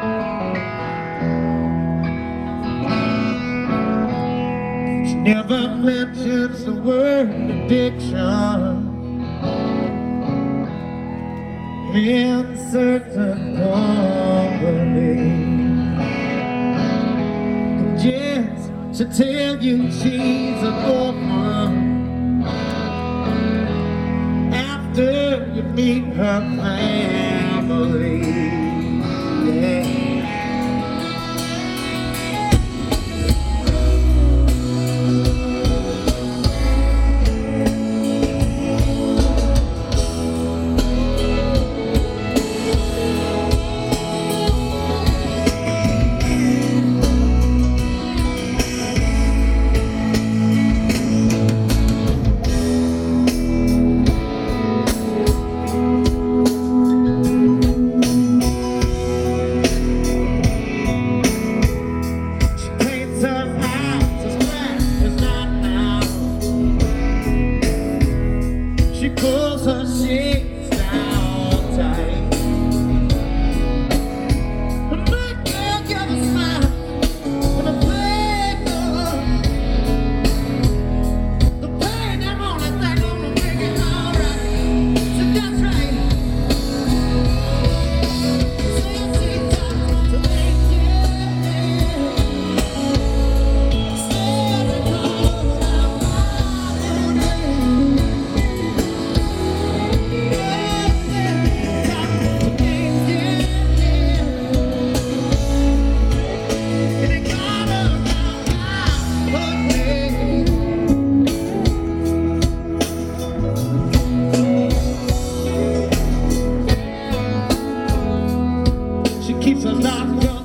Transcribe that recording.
She never mentions the word addiction in certain company. Yes, she'll tell you she's an orphan after you meet her family. Yeah. She pulls her sheets down tight. The black girl got a smile and a black girl. The pain, them only thing gonna make it alright. So that's right. Say she talks to me, she keeps her locked up.